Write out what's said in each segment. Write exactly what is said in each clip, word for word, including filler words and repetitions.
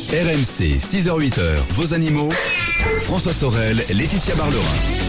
R M C, six heures huit heures, vos animaux. François Sorel, Laetitia Barlerin.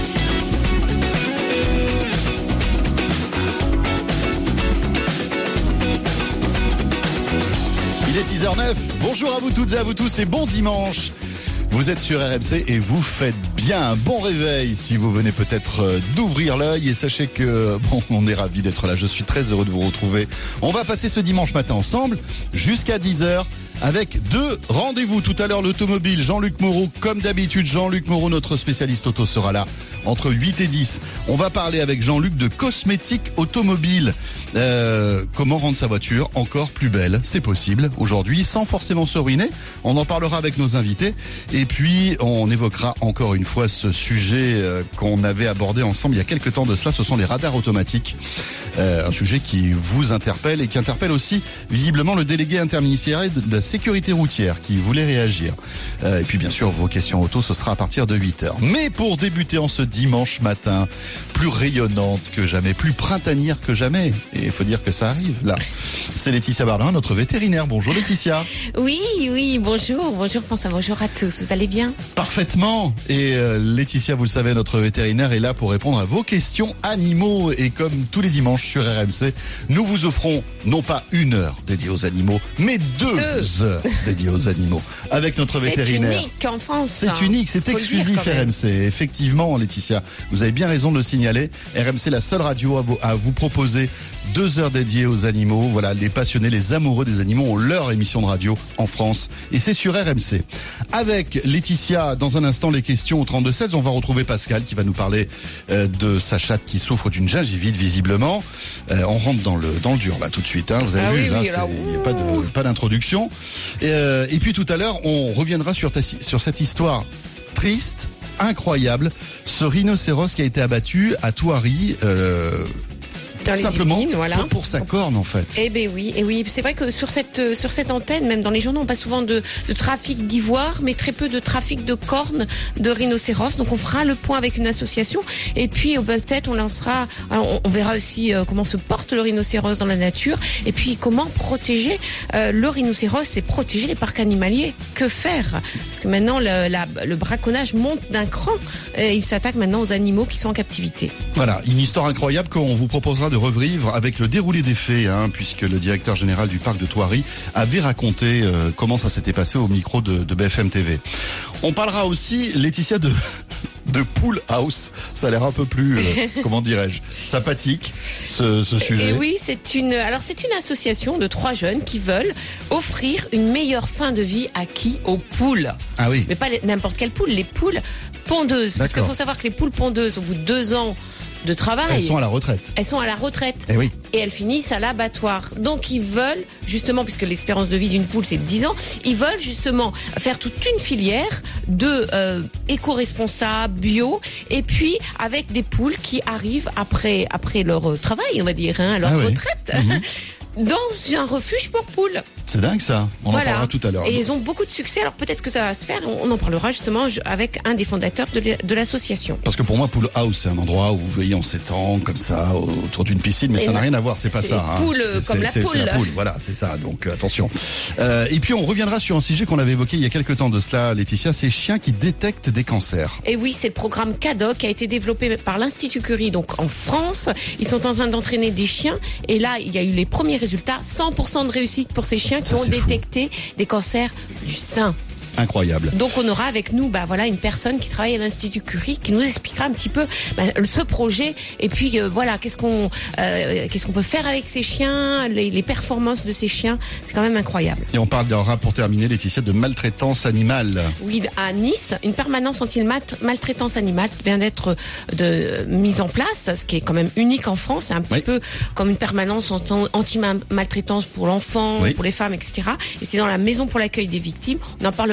Il est six heures neuf. Bonjour à vous toutes et à vous tous et bon dimanche. Vous êtes sur R M C et vous faites bien un bon réveil si vous venez peut-être d'ouvrir l'œil et sachez que, bon, on est ravis d'être là. Je suis très heureux de vous retrouver. On va passer ce dimanche matin ensemble jusqu'à dix heures avec deux rendez-vous. Tout à l'heure, l'automobile, Jean-Luc Moreau, comme d'habitude. Jean-Luc Moreau, notre spécialiste auto, sera là entre huit et dix. On va parler avec Jean-Luc de cosmétiques automobiles. Euh, comment rendre sa voiture encore plus belle? C'est possible aujourd'hui, sans forcément se ruiner. On en parlera avec nos invités. Et puis, on évoquera encore une fois ce sujet euh, qu'on avait abordé ensemble il y a quelques temps de cela. Ce sont les radars automatiques. Euh, un sujet qui vous interpelle et qui interpelle aussi visiblement le délégué interministériel de la sécurité routière qui voulait réagir. Euh, et puis bien sûr, vos questions auto, ce sera à partir de huit heures. Mais pour débuter en ce dimanche matin, plus rayonnante que jamais, plus printanière que jamais, et il faut dire que ça arrive là, c'est Laetitia Barlerin, notre vétérinaire. Bonjour Laetitia. Oui, oui, bonjour, bonjour François, bonjour à tous, vous allez bien? Parfaitement. Et euh, Laetitia, vous le savez, notre vétérinaire est là pour répondre à vos questions animaux. Et comme tous les dimanches sur R M C, nous vous offrons non pas une heure dédiée aux animaux, mais deux, deux. heures dédiées aux animaux avec notre c'est vétérinaire. C'est unique en France. C'est unique, c'est Faut exclusif R M C. Effectivement, Laetitia, vous avez bien raison de le signaler. R M C, la seule radio à vous, à vous proposer deux heures dédiées aux animaux. Voilà, les passionnés, les amoureux des animaux ont leur émission de radio en France. Et c'est sur R M C. Avec Laetitia, dans un instant, les questions au trente-deux seize. On va retrouver Pascal qui va nous parler euh, de sa chatte qui souffre d'une gingivite, visiblement. Euh, on rentre dans le dans le dur, là, tout de suite. Hein. Vous avez ah vu, oui, là, oui, il n'y a pas de pas d'introduction. Et, euh, et puis tout à l'heure, on reviendra sur, ta, sur cette histoire triste, incroyable. Ce rhinocéros qui a été abattu à Thoiry. Euh, Dans les simplement Yvelines, voilà. pour, pour sa corne en fait. Eh ben oui, et oui, c'est vrai que sur cette sur cette antenne, même dans les journaux, on passe souvent de, de trafic d'ivoire, mais très peu de trafic de cornes de rhinocéros. Donc on fera le point avec une association, et puis euh, peut-être on lancera, on, on verra aussi euh, comment se porte le rhinocéros dans la nature, et puis comment protéger euh, le rhinocéros et protéger les parcs animaliers. Que faire? Parce que maintenant le, la, le braconnage monte d'un cran, et il s'attaque maintenant aux animaux qui sont en captivité. Voilà, une histoire incroyable qu'on vous proposera de revivre avec le déroulé des faits, hein, puisque le directeur général du parc de Thoiry avait raconté euh, comment ça s'était passé au micro de, de B F M T V. On parlera aussi, Laetitia, de de Pool House. Ça a l'air un peu plus, euh, comment dirais-je, sympathique, ce, ce sujet. Et oui, c'est une, alors c'est une association de trois jeunes qui veulent offrir une meilleure fin de vie à qui? Aux poules. Ah oui. Mais pas les, n'importe quelle poule, les poules pondeuses. Parce qu'il faut savoir que les poules pondeuses, au bout de deux ans de travail, elles sont à la retraite. Elles sont à la retraite. Et oui. Et elles finissent à l'abattoir. Donc ils veulent, justement, puisque l'espérance de vie d'une poule c'est de dix ans, ils veulent justement faire toute une filière de euh, éco-responsables, bio, et puis avec des poules qui arrivent après après leur travail, on va dire, hein, à leur ah retraite. Oui. Mmh. Dans un refuge pour poules. C'est dingue ça, on voilà. en parlera tout à l'heure. Et ils ont beaucoup de succès, alors peut-être que ça va se faire, on en parlera justement avec un des fondateurs de l'association. Parce que pour moi, Pool House, c'est un endroit où vous veillez en s'étend comme ça, autour d'une piscine, mais et ça n'a rien à voir, c'est pas ça. C'est poule hein. comme la c'est, poule. C'est la poule, voilà, c'est ça, donc euh, attention. Euh, et puis on reviendra sur un sujet qu'on avait évoqué il y a quelques temps de cela, Laetitia, ces chiens qui détectent des cancers. Et oui, c'est le programme CADOC qui a été développé par l'Institut Curie, donc en France. Ils sont en train d'entraîner des chiens, et là, il y a eu les premiers résultats, cent pour cent de réussite pour ces chiens qui ça, ont détecté fou. Des cancers du sein. Incroyable. Donc on aura avec nous bah voilà une personne qui travaille à l'Institut Curie qui nous expliquera un petit peu bah, ce projet et puis euh, voilà qu'est-ce qu'on euh, qu'est-ce qu'on peut faire avec ces chiens, les, les performances de ces chiens, c'est quand même incroyable. Et on parle d'aura pour terminer, Laetitia, de maltraitance animale. Oui, à Nice, une permanence anti-maltraitance animale vient d'être de mise en place, ce qui est quand même unique en France, c'est un petit oui. peu comme une permanence anti-maltraitance pour l'enfant, oui. pour les femmes, et cetera. Et c'est dans la maison pour l'accueil des victimes. On en parle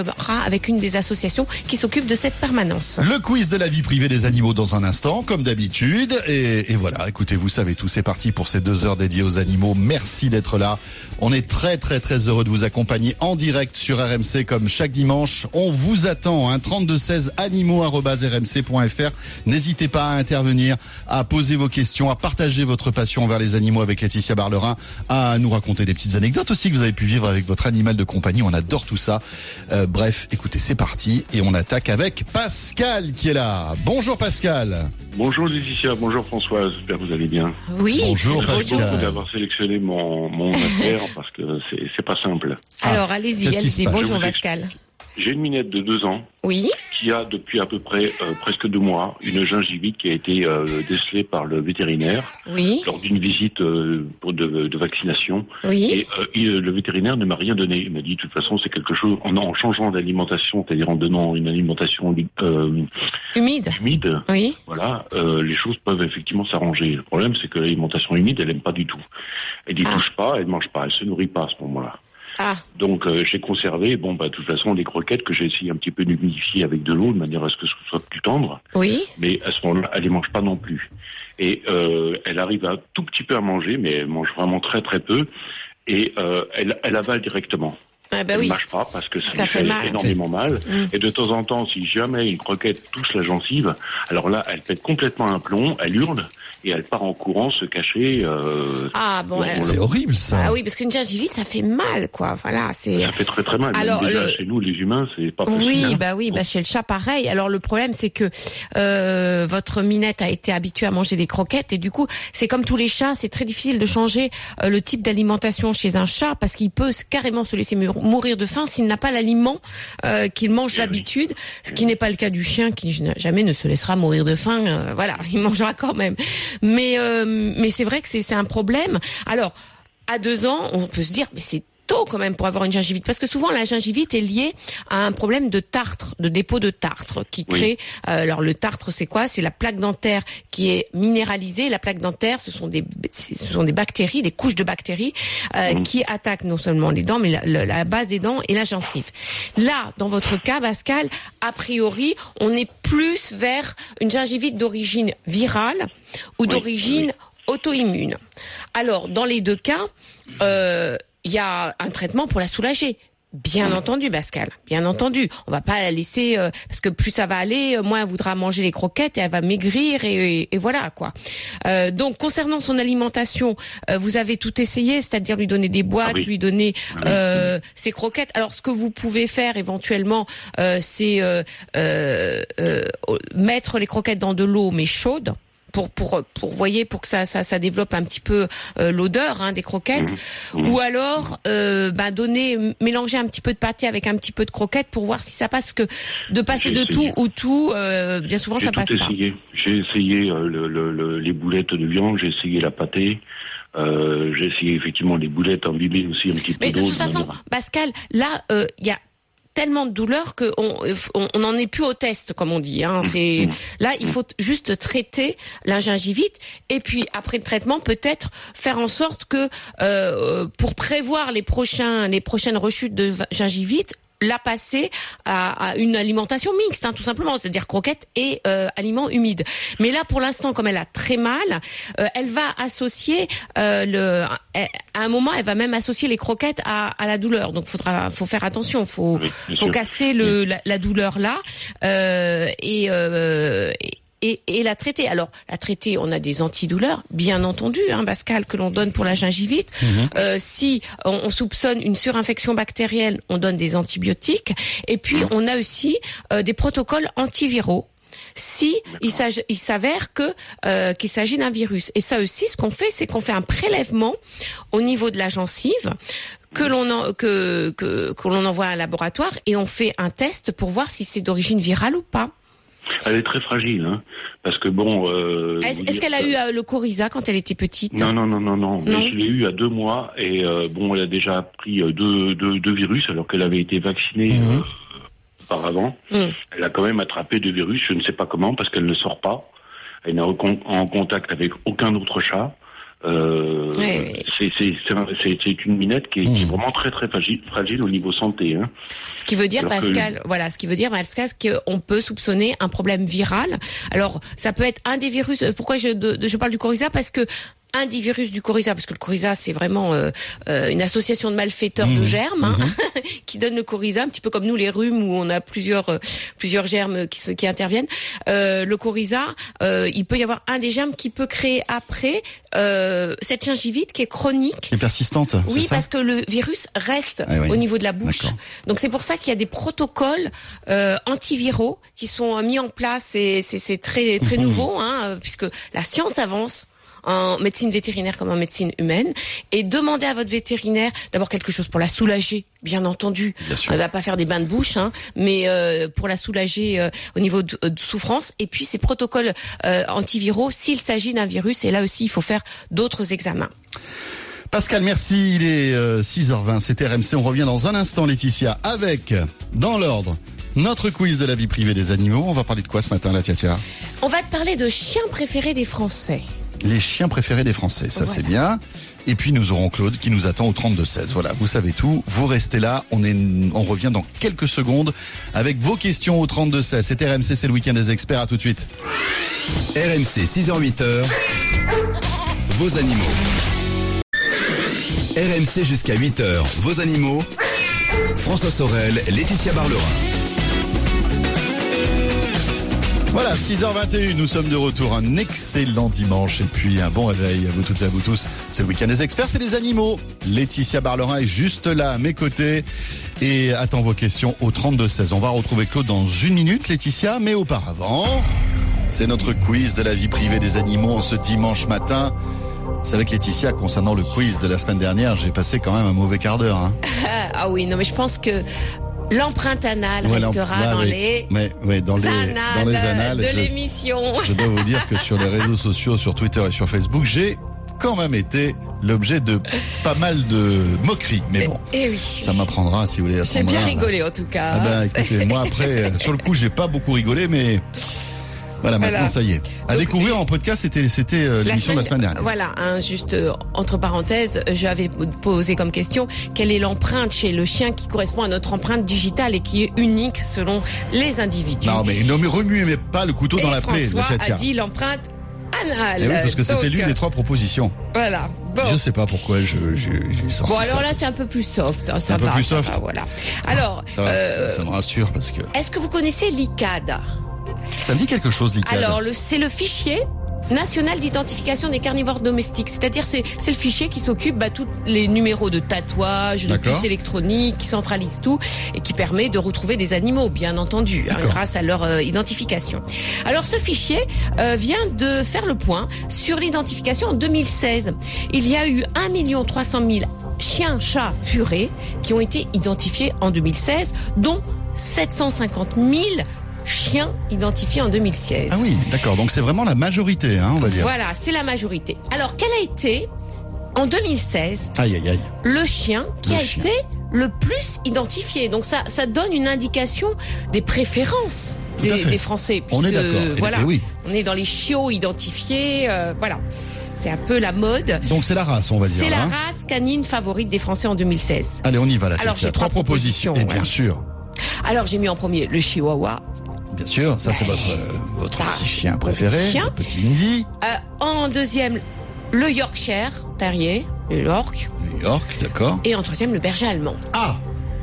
sera avec une des associations qui s'occupe de cette permanence. Le quiz de la vie privée des animaux dans un instant, comme d'habitude. Et, et voilà, écoutez, vous savez tout, c'est parti pour ces deux heures dédiées aux animaux. Merci d'être là. On est très très très heureux de vous accompagner en direct sur R M C comme chaque dimanche. On vous attend, hein, trente-deux seize animaux arobase r m c point f r. N'hésitez pas à intervenir, à poser vos questions, à partager votre passion envers les animaux avec Laetitia Barlerin, à nous raconter des petites anecdotes aussi que vous avez pu vivre avec votre animal de compagnie. On adore tout ça. Euh, bref, écoutez, c'est parti et on attaque avec Pascal qui est là. Bonjour Pascal. Bonjour Laetitia, bonjour Françoise, j'espère que vous allez bien. Oui. Bonjour Merci Pascal. beaucoup d'avoir sélectionné mon, mon affaire parce que c'est, c'est pas simple. Alors Ah, allez-y, qu'est-ce qui se allez-y. passe ? Bonjour Je vous Pascal. J'ai une minette de deux ans Oui. qui a depuis à peu près euh, presque deux mois une gingivite qui a été euh, décelée par le vétérinaire Oui. lors d'une visite euh, pour de, de vaccination. Oui. Et euh, il, le vétérinaire ne m'a rien donné. Il m'a dit de toute façon c'est quelque chose en, en changeant d'alimentation, c'est-à-dire en donnant une alimentation euh, Humide. humide. Oui. Voilà, euh, les choses peuvent effectivement s'arranger. Le problème, c'est que l'alimentation humide, elle aime pas du tout. Elle n'y Ah. touche pas, elle mange pas, elle se nourrit pas à ce moment-là. Ah. Donc euh, j'ai conservé, bon bah de toute façon les croquettes que j'ai essayé un petit peu d'humidifier avec de l'eau de manière à ce que ce soit plus tendre, Oui. mais à ce moment-là, elle les mange pas non plus. Et euh, elle arrive un tout petit peu à manger, mais elle mange vraiment très très peu, et euh, elle, elle avale directement. Ah bah elle oui. ne mâche pas parce que ça, Ça lui fait fait, mal. énormément mal. Mm. Et de temps en temps, si jamais une croquette touche la gencive, alors là, elle pète complètement un plomb, elle hurle et elle part en courant se cacher. Euh, Ah bon. dans- elle- dans C'est le- horrible ça. Ah oui, parce qu'une gingivite, ça fait mal, quoi. Voilà, c'est. Ça fait très très mal. Même Alors, déjà, le- chez nous, les humains, c'est pas facile. Oui, hein. bah oui, bah chez le chat pareil. Alors le problème c'est que euh, votre minette a été habituée à manger des croquettes et du coup c'est comme tous les chats, c'est très difficile de changer euh, le type d'alimentation chez un chat parce qu'il peut carrément se laisser mou- mourir de faim s'il n'a pas l'aliment euh, qu'il mange Eh oui. d'habitude, ce qui n'est pas le cas du chien qui jamais ne se laissera mourir de faim. Euh, voilà, il mangera quand même. Mais euh, mais c'est vrai que c'est c'est un problème. Alors à deux ans, on peut se dire mais c'est tôt quand même pour avoir une gingivite parce que souvent la gingivite est liée à un problème de tartre, de dépôt de tartre qui Oui. crée euh, alors le tartre c'est quoi? C'est la plaque dentaire qui est minéralisée. La plaque dentaire ce sont des ce sont des bactéries, des couches de bactéries euh, Mhm. qui attaquent non seulement les dents mais la, la, la base des dents et la gencive. Là, dans votre cas Pascal, a priori, on est plus vers une gingivite d'origine virale ou Oui, d'origine oui. auto-immune. Alors, dans les deux cas, euh, il y a un traitement pour la soulager. Bien entendu, Pascal. Bien entendu. On va pas la laisser euh, parce que plus ça va aller, euh, moins elle voudra manger les croquettes et elle va maigrir et, et, et voilà quoi. Euh, donc concernant son alimentation, euh, vous avez tout essayé, c'est-à-dire lui donner des boîtes, Ah oui. lui donner Ah oui, euh, ses croquettes. Alors ce que vous pouvez faire éventuellement, euh, c'est euh, euh, euh, mettre les croquettes dans de l'eau mais chaude. Pour pour pour voyez pour que ça ça ça développe un petit peu euh, l'odeur hein, des croquettes Mmh. Mmh. ou alors euh, bah donner mélanger un petit peu de pâté avec un petit peu de croquettes pour voir si ça passe, parce que de passer J'ai de essayé. tout ou tout euh, bien souvent J'ai ça tout passe pas. essayé. J'ai essayé euh, le, le, le, les boulettes de viande, j'ai essayé la pâtée, euh, j'ai essayé effectivement les boulettes imbibées aussi un petit peu Mais de d'eau. toute façon, manière- Pascal, là il euh, y a tellement de douleur que on on on n'en est plus au test comme on dit hein. C'est là il faut t- juste traiter la gingivite et puis après le traitement peut-être faire en sorte que euh, pour prévoir les prochains les prochaines rechutes de va- gingivite la passer à, à une alimentation mixte, hein, tout simplement, c'est-à-dire croquettes et euh, aliments humides. Mais là, pour l'instant, comme elle a très mal, euh, elle va associer euh, le. À un moment, elle va même associer les croquettes à, à la douleur. Donc, faudra, faut faire attention. Faut, Oui, bien faut sûr. casser le la, la douleur là euh, et, euh, et Et, et la traiter. Alors, la traiter, on a des antidouleurs, bien entendu, hein, Pascal, que l'on donne pour la gingivite. Mmh. Euh, si on, on soupçonne une surinfection bactérienne, on donne des antibiotiques. Et puis, on a aussi euh, des protocoles antiviraux. Si il, s'ag- il s'avère que euh, qu'il s'agit d'un virus. Et ça aussi, ce qu'on fait, c'est qu'on fait un prélèvement au niveau de la gencive que l'on en, que que que l'on envoie à un laboratoire et on fait un test pour voir si c'est d'origine virale ou pas. Elle est très fragile, hein, parce que bon. Euh, Est-ce, vous est-ce dire qu'elle a que- eu euh, le coryza quand elle était petite? Non, non, non, non, non. Mais Non. je l'ai eu à deux mois et euh, bon, elle a déjà pris euh, deux, deux, deux virus alors qu'elle avait été vaccinée Mhm. euh, auparavant. Mm. Elle a quand même attrapé deux virus, je ne sais pas comment, parce qu'elle ne sort pas. Elle n'est en con- en contact avec aucun autre chat. Euh, ouais, ouais. C'est, c'est, c'est, c'est, c'est une minette qui est, mmh. qui est vraiment très très fragile, fragile au niveau santé. Hein. Ce qui veut dire, Alors Pascal, que... voilà, ce qui veut dire, Pascal, qu'on peut soupçonner un problème viral. Alors, ça peut être un des virus. Pourquoi je, de, de, je parle du coryza? Parce que un des virus du coryza, parce que le coryza c'est vraiment euh, euh, une association de malfaiteurs mmh. de germes hein, mmh. qui donne le coryza, un petit peu comme nous les rhumes où on a plusieurs euh, plusieurs germes qui, qui interviennent. Euh, le coryza, euh, il peut y avoir un des germes qui peut créer après euh, cette gingivite qui est chronique, et persistante. Oui, c'est ça parce que le virus reste ah, oui. au niveau de la bouche. D'accord. Donc c'est pour ça qu'il y a des protocoles euh, antiviraux qui sont mis en place et c'est, c'est très très mmh. nouveau, hein, puisque la science avance en médecine vétérinaire comme en médecine humaine, et demandez à votre vétérinaire d'abord quelque chose pour la soulager, bien entendu. Bien sûr. Elle va pas faire des bains de bouche, hein, mais euh, pour la soulager euh, au niveau de, de souffrance. Et puis ces protocoles euh, antiviraux, s'il s'agit d'un virus, et là aussi il faut faire d'autres examens. Pascal, merci. Il est euh, six heures vingt, c'est R M C. On revient dans un instant, Laetitia, avec, dans l'ordre, notre quiz de la vie privée des animaux. On va parler de quoi ce matin, là, Tia? On va te parler de chiens préférés des Français. Les chiens préférés des Français, ça voilà. C'est bien. Et puis nous aurons Claude qui nous attend au trente-deux seize. Voilà, vous savez tout. Vous restez là. On est, on revient dans quelques secondes avec vos questions au trente-deux seize. C'est R M C, c'est le week-end des experts. À tout de suite. R M C, six heures huit heures. Vos animaux. R M C jusqu'à huit heures. Vos animaux. François Sorel, Laetitia Barlerin. Voilà, six heures vingt et une, nous sommes de retour. Un excellent dimanche et puis un bon réveil à vous toutes et à vous tous. C'est le week-end des experts, c'est des animaux. Laetitia Barlerin est juste là à mes côtés et attend vos questions au trente-deux seize. On va retrouver Claude dans une minute, Laetitia, mais auparavant, c'est notre quiz de la vie privée des animaux en ce dimanche matin. C'est avec Laetitia, concernant le quiz de la semaine dernière, j'ai passé quand même un mauvais quart d'heure. Hein. Ah oui, non mais je pense que l'empreinte anale ouais, restera ouais, dans, oui. les mais, oui, dans les annales dans les annales de je, l'émission. Je dois vous dire que sur les réseaux sociaux, sur Twitter et sur Facebook, j'ai quand même été l'objet de pas mal de moqueries. Mais bon, et oui. ça m'apprendra si vous voulez à ce J'ai moment-là. bien rigolé en tout cas. Ah ben, écoutez, moi après, sur le coup, j'ai pas beaucoup rigolé, mais... Voilà, maintenant voilà. Ça y est. À Donc, découvrir en podcast, c'était c'était euh, l'émission semaine, de la semaine dernière. Voilà, hein, juste euh, entre parenthèses, j'avais posé comme question quelle est l'empreinte chez le chien qui correspond à notre empreinte digitale et qui est unique selon les individus. Non mais ne me remuez pas le couteau et dans la plaie. François a dit l'empreinte anale. Et oui, parce que c'était Donc, l'une des trois propositions. Voilà. Bon. Je sais pas pourquoi je j'ai sorti Bon alors ça. là c'est un peu plus soft, hein, ça un va. peu plus soft. Va, voilà. Alors, ça, va, euh, ça, ça me rassure parce que. Est-ce que vous connaissez l'I C A D? Ça me dit quelque chose, l'I C A D. Alors, le, c'est le fichier national d'identification des carnivores domestiques. C'est-à-dire, c'est, c'est le fichier qui s'occupe bah, tous les numéros de tatouage, de puces électroniques, qui centralise tout et qui permet de retrouver des animaux, bien entendu, hein, grâce à leur euh, identification. Alors, ce fichier euh, vient de faire le point sur l'identification en deux mille seize. Il y a eu un million trois cent mille chiens, chats, furets qui ont été identifiés en deux mille seize, dont sept cent cinquante mille chiens identifiés en deux mille seize. Ah oui, d'accord. Donc c'est vraiment la majorité, hein, on va dire. Voilà, c'est la majorité. Alors, quel a été, en deux mille seize, aïe, aïe, aïe. le chien qui le a chien. été le plus identifié? Donc ça, ça donne une indication des préférences des, des Français. On est d'accord. Voilà, et oui. On est dans les chiots identifiés, euh, voilà. C'est un peu la mode. Donc c'est la race, on va dire. C'est la hein. race canine favorite des Français en deux mille seize. Allez, on y va là. Alors j'ai trois, trois propositions. Et voilà. bien sûr. Alors j'ai mis en premier le chihuahua. Bien sûr, ça c'est votre euh, votre ah, petit chien préféré, petit chien. le petit Indy. Euh, en deuxième, le Yorkshire Terrier, le York. New York, d'accord. Et en troisième, le berger allemand. Ah.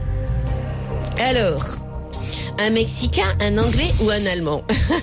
Alors, un Mexicain, un Anglais ou un Allemand?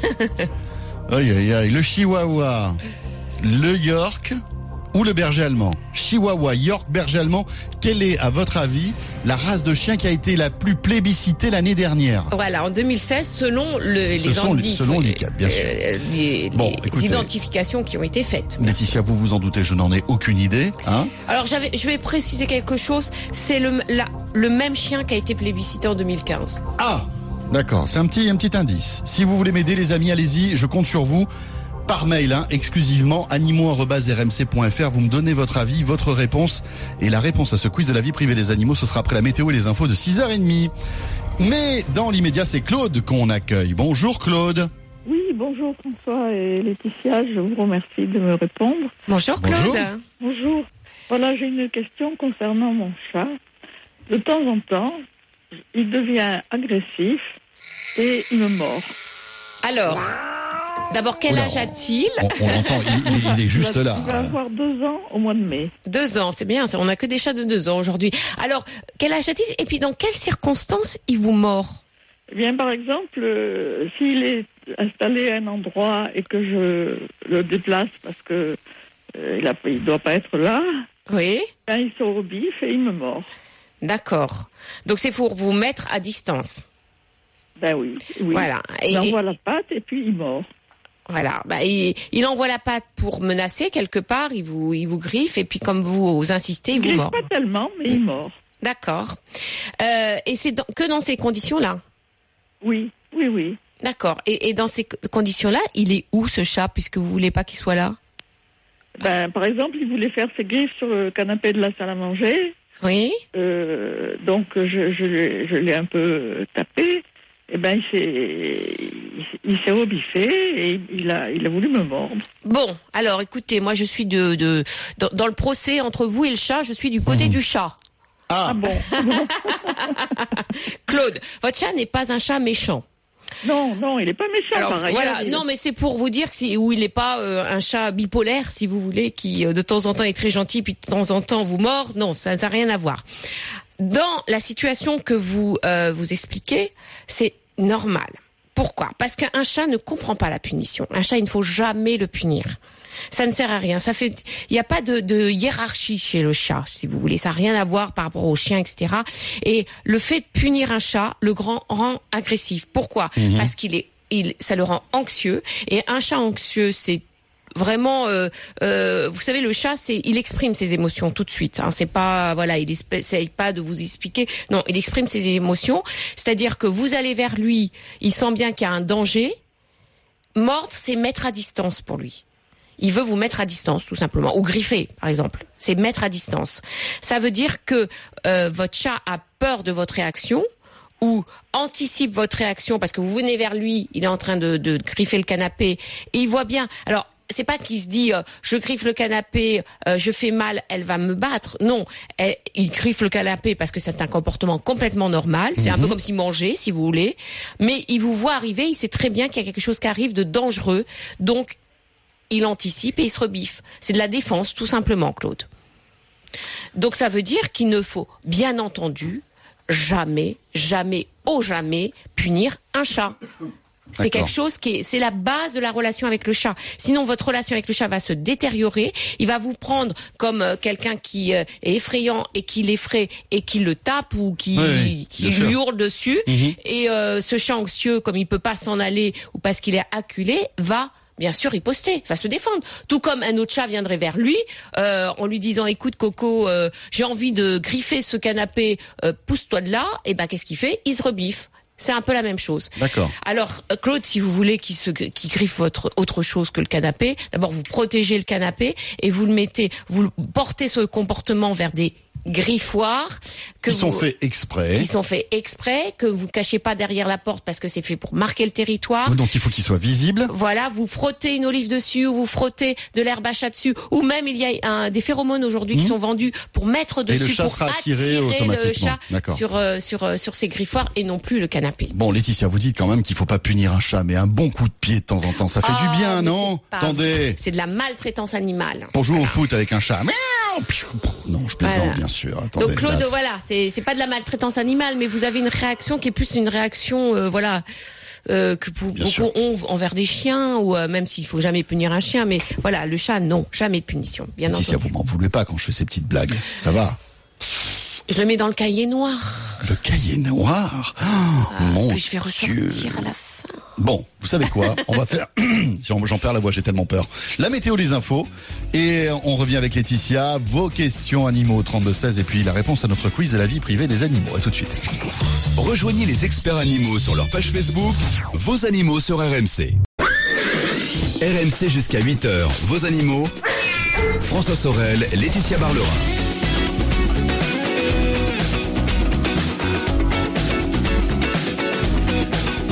Aïe aïe aïe, le Chihuahua, le York ou le berger allemand? Chihuahua, York, berger allemand. Quelle est, à votre avis, la race de chien qui a été la plus plébiscitée l'année dernière? Voilà, en deux mille seize, selon le, Ce les sont, indices, selon l'I C A D, bien sûr. Euh, les, bon, les écoutez, identifications qui ont été faites. Laetitia, vous vous en doutez, je n'en ai aucune idée. Hein? Alors, j'avais, je vais préciser quelque chose. C'est le, la, le même chien qui a été plébiscité en deux mille quinze. Ah, d'accord. C'est un petit, un petit indice. Si vous voulez m'aider, les amis, allez-y. Je compte sur vous. Par mail, hein, exclusivement, animaux arobase r m c point f r. Vous me donnez votre avis, votre réponse. Et la réponse à ce quiz de la vie privée des animaux, ce sera après la météo et les infos de six heures trente. Mais dans l'immédiat, c'est Claude qu'on accueille. Bonjour Claude. Oui, bonjour François et Laetitia, je vous remercie de me répondre. Bonjour Claude. Bonjour. Bonjour. Voilà, j'ai une question concernant mon chat. De temps en temps, il devient agressif et il me mord. Alors, d'abord, quel Oula, âge a-t-il? On, on l'entend, il, il- il est juste il va, là. Il va avoir deux ans au mois de mai. Deux ans, c'est bien, ça, on n'a que des chats de deux ans aujourd'hui. Alors, quel âge a-t-il? Et puis, dans quelles circonstances il vous mord? Eh bien, par exemple, euh, s'il est installé à un endroit et que je le déplace parce que euh, il a- il doit pas être là, Oui, ben, il sort au bif et il me mord. d'accord. Donc, c'est pour vous mettre à distance. Ben oui, oui. Voilà. Et, Il et- envoie la patte et puis il mord. voilà. Bah, il, il envoie la patte pour menacer quelque part, il vous, il vous griffe, et puis comme vous insistez, il Il vous griffe mord. pas tellement, mais il mord. D'accord. Euh, et c'est dans- que dans ces conditions-là? Oui, oui, oui. D'accord. Et, et dans ces co- conditions-là, il est où ce chat, puisque vous voulez pas qu'il soit là? Ben, par exemple, il voulait faire ses griffes sur le canapé de la salle à manger. Oui. Euh, donc, je, je, l'ai- je l'ai un peu tapé. Et ben, il s'est, il s'est rebiffé et il a, il a voulu me mordre. Bon, alors écoutez, moi je suis de, de dans, dans le procès entre vous et le chat, je suis du côté du chat. Ah, Ah bon? Claude, votre chat n'est pas un chat méchant. Non, non, il est pas méchant. Alors par ailleurs, voilà, il- non mais c'est pour vous dire que si, où il n'est pas euh, un chat bipolaire, si vous voulez, qui euh, de temps en temps est très gentil, puis de temps en temps vous mord. Non, ça n'a rien à voir. Dans la situation que vous euh, vous expliquez, c'est normal. Pourquoi? Parce qu'un chat ne comprend pas la punition. Un chat, il ne faut jamais le punir. Ça ne sert à rien. Ça fait, il n'y a pas de, de hiérarchie chez le chat, si vous voulez. Ça n'a rien à voir par rapport au chien, et cetera. Et le fait de punir un chat, le grand rend agressif. Pourquoi? Mhm. Parce qu'il est, il, ça le rend anxieux. Et un chat anxieux, c'est vraiment, euh, euh, vous savez, le chat, c'est, il exprime ses émotions tout de suite. Hein, c'est pas, voilà, il essaye pas de vous expliquer. Non, il exprime ses émotions. C'est-à-dire que vous allez vers lui, il sent bien qu'il y a un danger. Mordre, c'est mettre à distance pour lui. Il veut vous mettre à distance, tout simplement. Ou griffer, par exemple. C'est mettre à distance. Ça veut dire que euh, votre chat a peur de votre réaction ou anticipe votre réaction parce que vous venez vers lui, il est en train de, de griffer le canapé et il voit bien. Alors, c'est pas qu'il se dit euh, je griffe le canapé, euh, je fais mal, elle va me battre. Non, elle, il griffe le canapé parce que c'est un comportement complètement normal. C'est Mhm. un peu comme s'il mangeait, si vous voulez. Mais il vous voit arriver, il sait très bien qu'il y a quelque chose qui arrive de dangereux. Donc, il anticipe et il se rebiffe. C'est de la défense, tout simplement, Claude. Donc, ça veut dire qu'il ne faut, bien entendu, jamais, jamais, au jamais punir un chat. C'est D'accord. quelque chose qui est, c'est la base de la relation avec le chat. Sinon, votre relation avec le chat va se détériorer. Il va vous prendre comme euh, quelqu'un qui euh, est effrayant et qui l'effraie et qui le tape ou qui, Oui, oui, qui bien sûr. lui hurle dessus. Mhm. Et euh, ce chat anxieux, comme il peut pas s'en aller ou parce qu'il est acculé, va bien sûr riposter, va se défendre. Tout comme un autre chat viendrait vers lui euh, en lui disant écoute Coco, euh, j'ai envie de griffer ce canapé, euh, pousse-toi de là. Et ben qu'est-ce qu'il fait? Il se rebiffe. C'est un peu la même chose. D'accord. Alors, euh, Claude, si vous voulez qu'il se, qu'il griffe votre autre chose que le canapé, d'abord vous protégez le canapé et vous le mettez, vous le portez ce comportement vers des griffoirs que Qui sont vous- faits exprès. qui sont faits exprès, que vous cachez pas derrière la porte parce que c'est fait pour marquer le territoire. Donc il faut qu'ils soient visibles. Voilà, vous frottez une olive dessus, ou vous frottez de l'herbe à chat dessus, ou même il y a un, des phéromones aujourd'hui qui Mhm. sont vendus pour mettre Et dessus, le chat pour sera attiré attirer le automatiquement. chat D'accord. sur, euh, sur, euh, sur ses griffoirs et non plus le canapé. Bon, Laetitia, vous dites quand même qu'il faut pas punir un chat, mais un bon coup de pied de temps en temps, ça fait Oh, du bien, mais non? c'est pas Attendez. vrai. C'est de la maltraitance animale. Pour jouer au foot avec un chat. Miaou. Non, je plaisante, Voilà. bien sûr. Attendez, Donc Claude, là, voilà, c'est c'est pas de la maltraitance animale, mais vous avez une réaction qui est plus une réaction, euh, voilà, euh, que pour, Bien beaucoup sûr. ont envers des chiens, ou euh, même s'il faut jamais punir un chien, mais voilà, le chat, non, jamais de punition, bien Laetitia, entendu. vous m'en voulez pas quand je fais ces petites blagues. Ça va? Je le mets dans le cahier noir, Le cahier noir. Oh, ah, mon que je vais Dieu. ressortir à la fin. Bon, vous savez quoi? On va faire, si on- j'en perds la voix, j'ai tellement peur. La météo, les infos. Et on revient avec Laetitia. Vos questions animaux au trente-deux seize et puis la réponse à notre quiz de la vie privée des animaux. À tout de suite. Rejoignez les experts animaux sur leur page Facebook, vos animaux sur R M C. R M C jusqu'à huit heures, vos animaux. François Sorel, Laetitia Barlerin.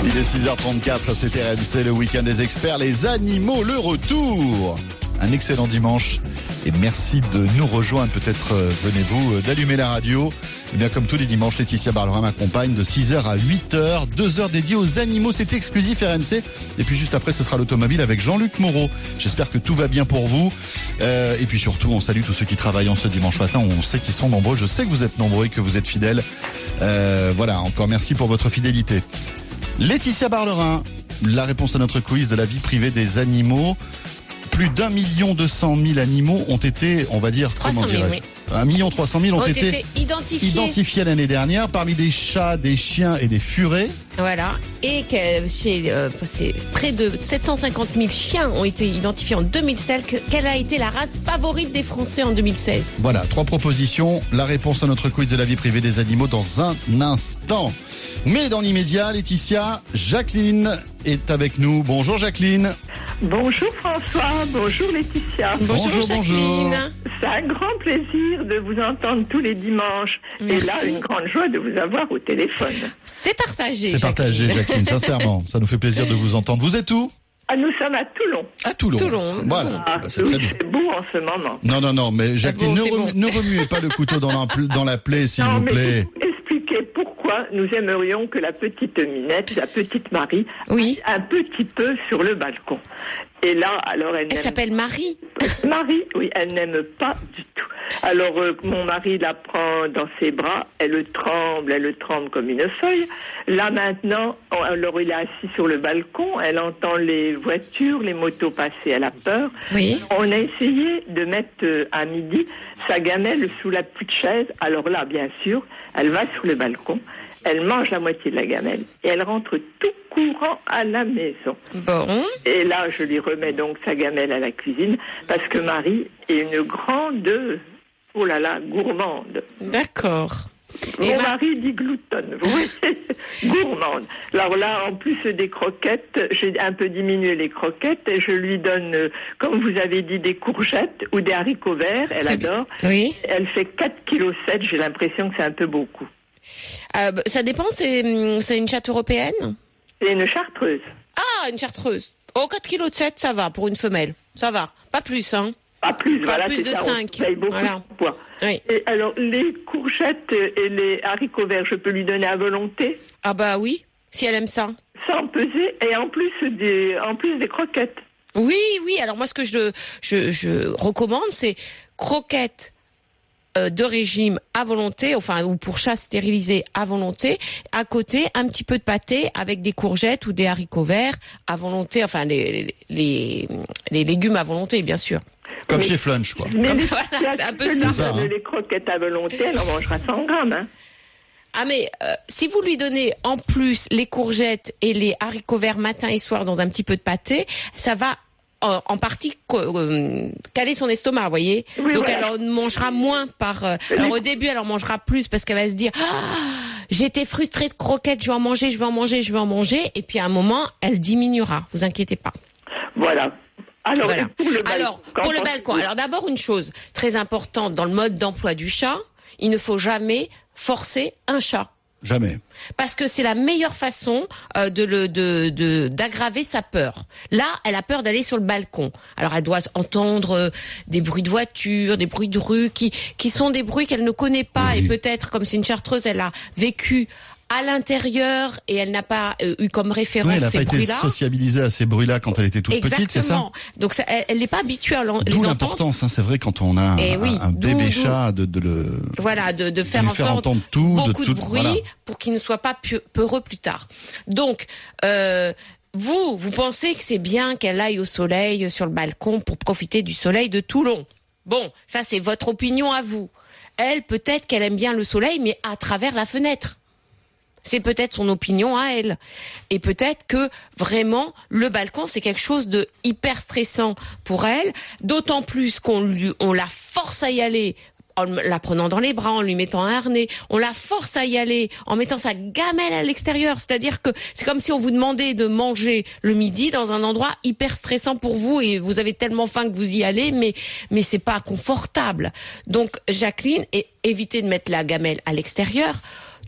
Il est six heures trente-quatre, c'est R M C, le week-end des experts, les animaux, le retour. Un excellent dimanche et merci de nous rejoindre. Peut-être euh, venez-vous euh, d'allumer la radio. Et bien comme tous les dimanches, Laetitia Barlerin m'accompagne de six heures à huit heures, deux heures dédiées aux animaux, c'est exclusif R M C. Et puis juste après, ce sera l'automobile avec Jean-Luc Moreau. J'espère que tout va bien pour vous. Euh, et puis surtout, on salue tous ceux qui travaillent en ce dimanche matin. On sait qu'ils sont nombreux. Je sais que vous êtes nombreux et que vous êtes fidèles. Euh, voilà, encore merci pour votre fidélité. Laetitia Barlerin, la réponse à notre quiz de la vie privée des animaux. Plus d'un million deux cent mille animaux ont été, on va dire, comment dirais-je, oui. un million trois cent mille ont, ont été, été identifiés. identifiés l'année dernière parmi des chats, des chiens et des furets. Voilà. Et que chez, euh, c'est près de sept cent cinquante mille chiens ont été identifiés en deux mille seize. Quelle a été la race favorite des Français en deux mille seize? Voilà, trois propositions. La réponse à notre quiz de la vie privée des animaux dans un instant. Mais dans l'immédiat, Laetitia, Jacqueline est avec nous. Bonjour Jacqueline. Bonjour François, bonjour Laetitia. Bonjour, Bonjour, Jacqueline. bonjour. C'est un grand plaisir de vous entendre tous les dimanches. Merci. Et là, une grande joie de vous avoir au téléphone. C'est partagé. C'est partagé Jacqueline, sincèrement. Ça nous fait plaisir de vous entendre. Vous êtes où? Ah, nous sommes à Toulon. À Toulon. Toulon. Voilà, Ah, bah, c'est oui, très bien. c'est beau en ce moment. Non, non, non, mais Jacqueline, bon, ne, c'est remu- bon. ne remuez pas le couteau dans la, dans la plaie, s'il Non, vous mais plaît. je vais vous expliquer pourquoi nous aimerions que la petite Minette, la petite Marie, Oui. aille un petit peu sur le balcon. Et là, alors elle Elle n'aime s'appelle Marie. Marie, oui, elle n'aime pas du tout. Alors euh, mon mari la prend dans ses bras, elle le tremble, elle le tremble comme une feuille. Là maintenant, on- alors il est assis sur le balcon, elle entend les voitures, les motos passer, elle a peur. Oui. On a essayé de mettre euh, à midi sa gamelle sous la petite chaise. Alors là, bien sûr, elle va sur le balcon, elle mange la moitié de la gamelle et elle rentre tout courant à la maison. Bon. Et là, je lui remets donc sa gamelle à la cuisine parce que Marie est une grande, oh là là, gourmande. D'accord. Mon Et ma- mari dit gloutonne, vous voyez, gourmande. Alors là, en plus des croquettes, j'ai un peu diminué les croquettes et je lui donne, euh, comme vous avez dit, des courgettes ou des haricots verts, elle Très bien. adore. Oui. Elle fait quatre virgule sept kilos, j'ai l'impression que c'est un peu beaucoup. Euh, bah, ça dépend, c'est, hum, c'est une chatte européenne? C'est une chartreuse. Ah, une chartreuse. Oh, quatre virgule sept kilos, ça va, pour une femelle. Ça va. Pas plus, hein. Pas plus, Pas voilà, plus c'est de ça, cinq. on paye beaucoup Voilà. de poids. Oui. Et alors, les courgettes et les haricots verts, je peux lui donner à volonté, Ah bah oui, si elle aime ça. sans peser, et en plus des, en plus des croquettes. Oui, oui. Alors moi, ce que je, je, je recommande, c'est croquettes euh, de régime à volonté, enfin, ou pour chat stérilisé à volonté. À côté, un petit peu de pâté avec des courgettes ou des haricots verts à volonté, enfin, les, les, les légumes à volonté, bien sûr. Comme Mais- chez Flunch, quoi. Mais Comme les, voilà, c'est un peu si ça. elle Ça, donne hein. les croquettes à volonté, elle en mangera cent grammes. Hein. Ah mais euh, si vous lui donnez en plus les courgettes et les haricots verts matin et soir dans un petit peu de pâté, ça va en, en partie co- euh, caler son estomac, vous voyez. Oui, Donc voilà. elle en mangera moins par. euh, alors au début elle en mangera plus parce qu'elle va se dire ah, j'étais frustrée de croquettes, je vais en manger, je vais en manger, je vais en manger, et puis à un moment elle diminuera. Vous inquiétez pas. Voilà. Alors, Voilà. et pour le balcon, Alors, qu'en pour le pensez-vous? balcon, alors d'abord une chose très importante dans le mode d'emploi du chat, il ne faut jamais forcer un chat. Jamais. Parce que c'est la meilleure façon euh, de le de de d'aggraver sa peur. Là, elle a peur d'aller sur le balcon. Alors elle doit entendre euh, des bruits de voiture, des bruits de rue qui qui sont des bruits qu'elle ne connaît pas, Oui. et peut-être comme c'est une chartreuse, elle a vécu à l'intérieur et elle n'a pas euh, eu comme référence Oui, elle n'a ces pas été bruits-là. sociabilisée à ces bruits-là quand elle était toute petite, c'est ça? Exactement. Donc ça, elle n'est pas habituée à l'en- les D'où entendre. l'importance, hein, c'est vrai, quand on a un, Eh oui, un- un d'où- bébé d'où- chat, de, de le... Voilà, de, de faire lui en faire sorte entendre tout, de beaucoup de, tout- bruit voilà. pour qu'il ne soit pas pu- peureux plus tard. Donc, euh, vous, vous pensez que c'est bien qu'elle aille au soleil sur le balcon pour profiter du soleil de Toulon. Bon, ça c'est votre opinion à vous. Elle, peut-être qu'elle aime bien le soleil, mais à travers la fenêtre. C'est peut-être son opinion à elle. Et peut-être que vraiment, le balcon, c'est quelque chose de hyper stressant pour elle. D'autant plus qu'on lui, on la force à y aller en la prenant dans les bras, en lui mettant un harnais. On la force à y aller en mettant sa gamelle à l'extérieur. C'est-à-dire que c'est comme si on vous demandait de manger le midi dans un endroit hyper stressant pour vous et vous avez tellement faim que vous y allez, mais, mais c'est pas confortable. Donc, Jacqueline, et évitez de mettre la gamelle à l'extérieur.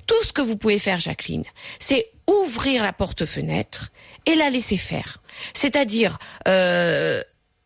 Tout ce que vous pouvez faire, Jacqueline, c'est ouvrir la porte-fenêtre et la laisser faire. C'est-à-dire, euh,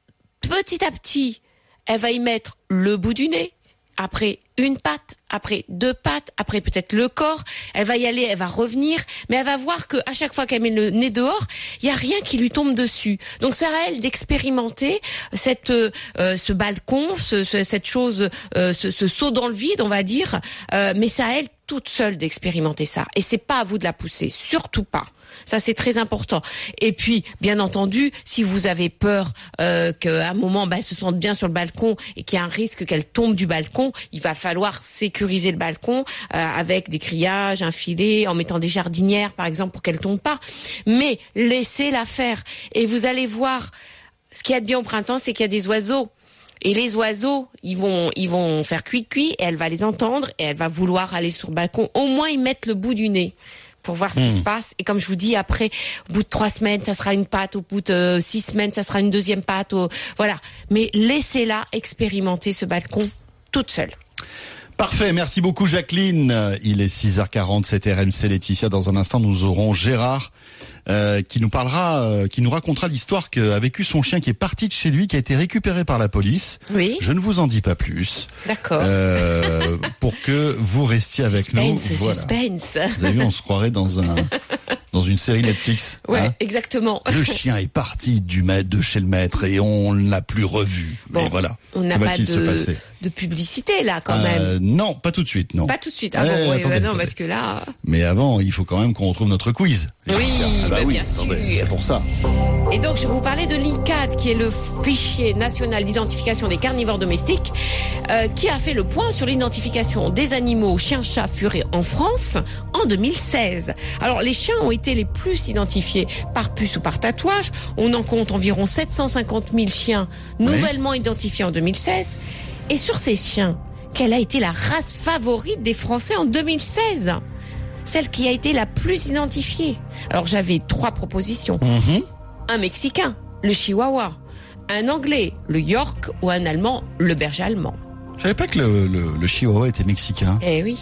petit à petit, elle va y mettre le bout du nez, après une patte, après deux pattes, après peut-être le corps. Elle va y aller, elle va revenir, mais elle va voir que à chaque fois qu'elle met le nez dehors, il y a rien qui lui tombe dessus. Donc c'est à elle d'expérimenter cette euh, ce balcon, ce, ce, cette chose, euh, ce, ce saut dans le vide, on va dire. Euh, mais c'est à elle toute seule d'expérimenter ça. Et c'est pas à vous de la pousser, surtout pas. Ça, c'est très important. Et puis, bien entendu, si vous avez peur euh, qu'à un moment, ben, elle se sente bien sur le balcon et qu'il y a un risque qu'elle tombe du balcon, il va falloir sécuriser le balcon euh, avec des grillages, un filet, en mettant des jardinières, par exemple, pour qu'elle tombe pas. Mais laissez-la faire. Et vous allez voir, ce qu'il y a de bien au printemps, c'est qu'il y a des oiseaux. Et les oiseaux, ils vont, ils vont faire cuit-cuit, et elle va les entendre, et elle va vouloir aller sur le balcon, au moins y mettre le bout du nez, pour voir ce mmh. qui se passe. Et comme je vous dis, après, au bout de trois semaines, ça sera une patte, au bout de euh, six semaines, ça sera une deuxième patte, au... voilà. Mais laissez-la expérimenter ce balcon toute seule. Parfait, merci beaucoup Jacqueline. Il est six heures quarante, c'est R M C Laetitia. Dans un instant, nous aurons Gérard euh, qui nous parlera, euh, qui nous racontera l'histoire qu'a vécu son chien qui est parti de chez lui, qui a été récupéré par la police. Oui. Je ne vous en dis pas plus. D'accord. Euh, pour que vous restiez avec suspense, nous. Voilà. Suspense. Vous avez vu, on se croirait dans un dans une série Netflix. Ouais, hein, exactement. Le chien est parti du maître de chez le maître et on ne l'a plus revu. Bon, mais voilà. On n'a pas de, de publicité là quand euh, même. Non, pas tout de suite, non. Pas tout de suite. Ah eh, bon, ouais, attendez, ouais, non, attendez. parce que là. Mais avant, il faut quand même qu'on retrouve notre quiz. Oui, ah bah bah oui, bien attendez, sûr. c'est pour ça. Et donc, je vais vous parler de l'I C A D, qui est le fichier national d'identification des carnivores domestiques, euh, qui a fait le point sur l'identification des animaux chiens, chats, furets en France en deux mille seize. Alors, les chiens ont été les plus identifiés par puce ou par tatouage. On en compte environ sept cent cinquante mille chiens nouvellement oui. identifiés en deux mille seize. Et sur ces chiens, quelle a été la race favorite des Français en deux mille seize ? Celle qui a été la plus identifiée. Alors j'avais trois propositions. Mmh. Un Mexicain, le Chihuahua. Un Anglais, le York. Ou un Allemand, le Berger allemand. Je savais pas que le, le, le Chihuahua était mexicain. Eh oui.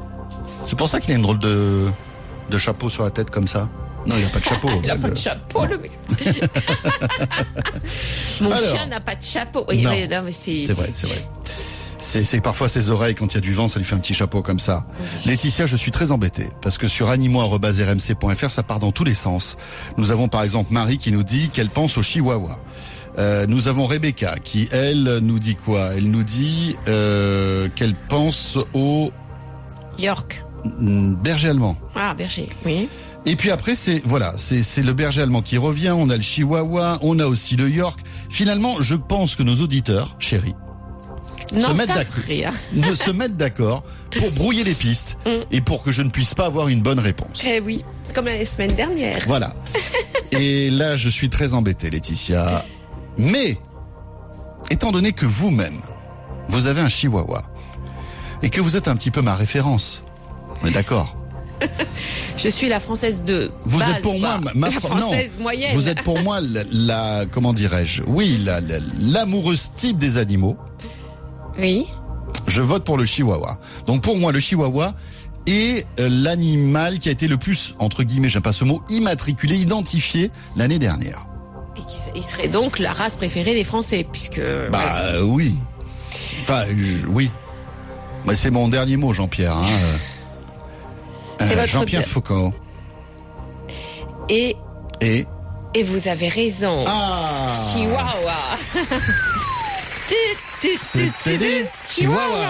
C'est pour ça qu'il a une drôle de, de chapeau sur la tête comme ça. Non, il n'a pas de chapeau. Il n'a pas de chapeau, le mec. Mon Alors, chien n'a pas de chapeau. Oui, non, mais, non, mais c'est... c'est vrai, c'est vrai. C'est, c'est parfois ses oreilles, quand il y a du vent, ça lui fait un petit chapeau comme ça. Oui. Laetitia, je suis très embêté, parce que sur animaux arobase r m c point f r, ça part dans tous les sens. Nous avons par exemple Marie qui nous dit qu'elle pense au Chihuahua. Euh, nous avons Rebecca qui, elle, nous dit quoi ? Elle nous dit euh, qu'elle pense au... York. Berger allemand. Ah, berger, oui. Et puis après, c'est voilà, c'est c'est le berger allemand qui revient. On a le Chihuahua, on a aussi le York. Finalement, je pense que nos auditeurs, chéris, non, se, mettent ça d'accord, ne se mettent d'accord pour brouiller les pistes mm. et pour que je ne puisse pas avoir une bonne réponse. Eh oui, comme la semaine dernière. Voilà. Et là, je suis très embêté, Laetitia. Mais, étant donné que vous-même, vous avez un Chihuahua et que vous êtes un petit peu ma référence, on est d'accord ? Je suis la française de vous base, êtes pour moi ma, ma la française non, moyenne. Vous êtes pour moi la, la comment dirais-je oui la, la, l'amoureuse type des animaux. Oui. Je vote pour le Chihuahua. Donc pour moi le Chihuahua est euh, l'animal qui a été le plus, entre guillemets, j'aime pas ce mot, immatriculé, identifié l'année dernière. Et qui il serait donc la race préférée des Français puisque. Bah ouais. euh, oui. Enfin euh, oui. Mais c'est mon dernier mot, Jean-Pierre. Hein. Euh, Jean-Pierre de... Foucault. Et. Et. Et vous avez raison. Ah. Chihuahua. Chihuahua.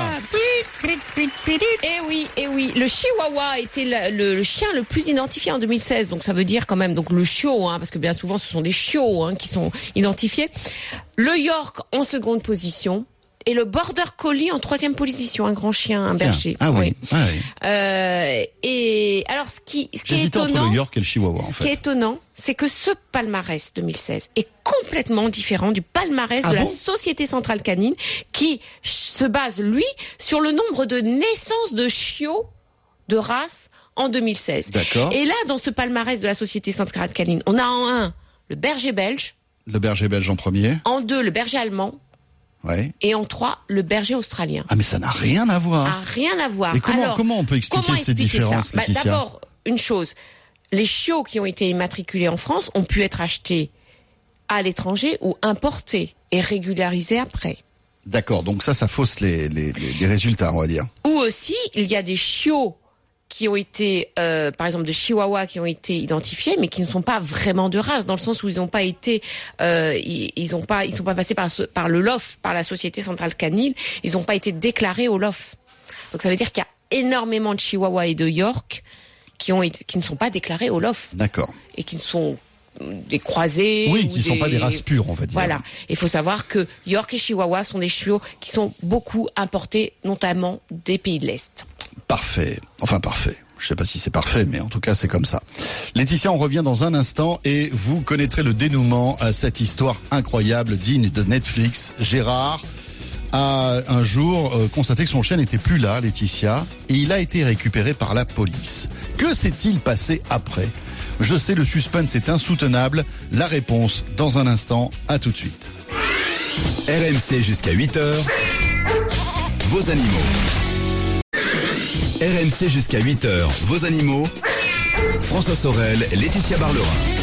Eh oui, eh oui. Le Chihuahua était le, le, le chien le plus identifié en deux mille seize. Donc ça veut dire quand même donc le chiot, hein, parce que bien souvent ce sont des chiots hein, qui sont identifiés. Le York en seconde position. Et le Border Collie en troisième position, un grand chien, un berger. Ah oui. oui. Ah oui. Euh, et alors, ce qui, ce qui est étonnant, entre le York et le Chihuahua, en ce fait. qui est étonnant, c'est que ce palmarès deux mille seize est complètement différent du palmarès ah de bon la Société Centrale Canine, qui se base lui sur le nombre de naissances de chiots de race en deux mille seize. D'accord. Et là, dans ce palmarès de la Société Centrale Canine, on a en un le berger belge. Le berger belge en premier. En deux, le berger allemand. Ouais. Et en trois, le berger australien. Ah mais ça n'a rien à voir. Ah, rien à voir. Et comment, Alors, comment on peut expliquer comment ces expliquer différences, ça ? Bah, Laetitia ? D'abord, une chose, les chiots qui ont été immatriculés en France ont pu être achetés à l'étranger ou importés et régularisés après. D'accord, donc ça, ça fausse les, les, les, les résultats, on va dire. Ou aussi, il y a des chiots qui ont été, euh, par exemple, de Chihuahua qui ont été identifiés, mais qui ne sont pas vraiment de race, dans le sens où ils n'ont pas été, euh, ils, ils ont pas, ils sont pas passés par, par le L O F, par la Société Centrale Canine, ils n'ont pas été déclarés au L O F. Donc ça veut dire qu'il y a énormément de Chihuahua et de York qui ont été, qui ne sont pas déclarés au L O F. D'accord. Et qui ne sont des croisés. Oui, ou qui ne sont des... pas des races pures, on va dire. Voilà. Il faut savoir que York et Chihuahua sont des chiots qui sont beaucoup importés, notamment des pays de l'Est. Parfait. Enfin, parfait. Je ne sais pas si c'est parfait, mais en tout cas, c'est comme ça. Laetitia, on revient dans un instant et vous connaîtrez le dénouement à cette histoire incroyable, digne de Netflix. Gérard a un jour euh, constaté que son chien n'était plus là, Laetitia, et il a été récupéré par la police. Que s'est-il passé après ? Je sais, le suspense est insoutenable. La réponse dans un instant. À tout de suite. R M C jusqu'à huit heures. Vos animaux. R M C jusqu'à huit heures. Vos animaux. François Sorel, Laetitia Barlerin.